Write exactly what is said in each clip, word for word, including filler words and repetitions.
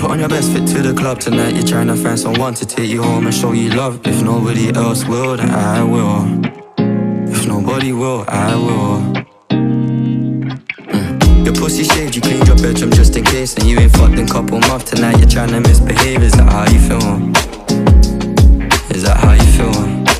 put on your best fit to the club tonight. You're trying to find someone to take you home and show you love. If nobody else will, then I will. If nobody will, I will. mm. Your pussy shaved, you cleaned your bedroom just in case, and you ain't fucked in couple months. Tonight you're trying to misbehave. Is that how you feel? Is that how you feel?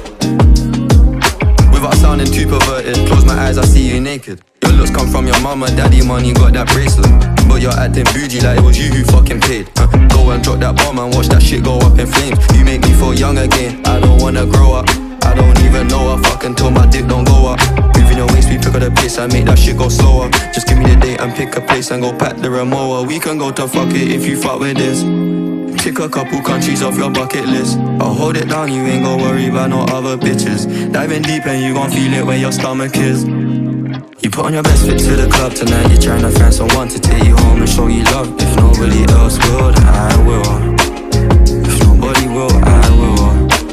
Without sounding too perverted, close my eyes, I see you naked. Your looks come from your mama, daddy money, got that bracelet. But you're acting bougie like it was you who fucking paid. uh, Go and drop that bomb and watch that shit go up in flames. You make me feel young again, I don't wanna grow up. I don't even know I fuck until my dick don't go up. Moving your waist, we pick up the pace and make that shit go slower. Just give me the date and pick a place and go pack the remote. We can go to fuck it if you fuck with this. Tick a couple countries off your bucket list. I'll hold it down, you ain't gon' worry about no other bitches. Diving deep and you gon' feel it where your stomach is. You put on your best fit to the club tonight. You're trying to find someone to take you home and show you love. If nobody else will, then I will. If nobody will, I will.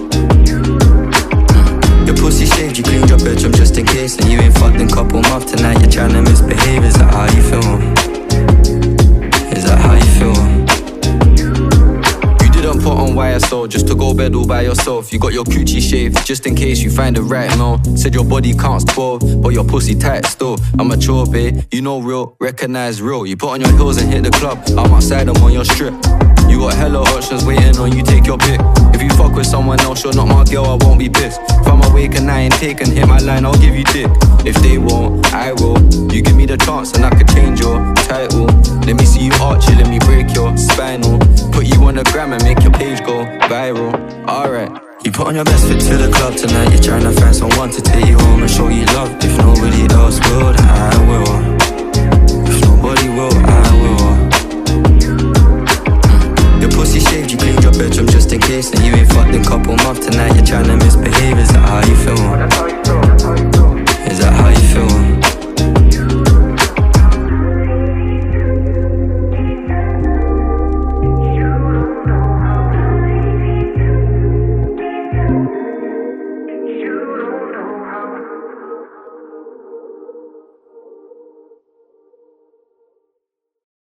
mm. Your pussy shaved, you cleaned your bedroom just in case, and you ain't fucked in couple months. Tonight you're trying to misbehave. Is that how you feel? Is that how you feel? Didn't put on Y S O just to go bed all by yourself. You got your coochie shaved just in case you find it right now. Said your body counts twelve, but your pussy tight still. I'm mature, babe, you know real, recognize real. You put on your heels and hit the club, I'm outside, I'm on your strip. You got hella options waiting on you, take your pick. If you fuck with someone else, you're not my girl, I won't be pissed. If I'm awake and I ain't taken, hit my line, I'll give you dick. If they won't, I will. You give me the chance and I could change your title. Let me see you archie, let me break your spinal. Put you on the gram and make your page go viral. Alright. You put on your best fit to the club tonight. You're trying to find someone to take you home and show you love. If nobody else will, then I will. If nobody will, I will. mm. Your pussy shaved, you cleaned your bedroom just in case, and you ain't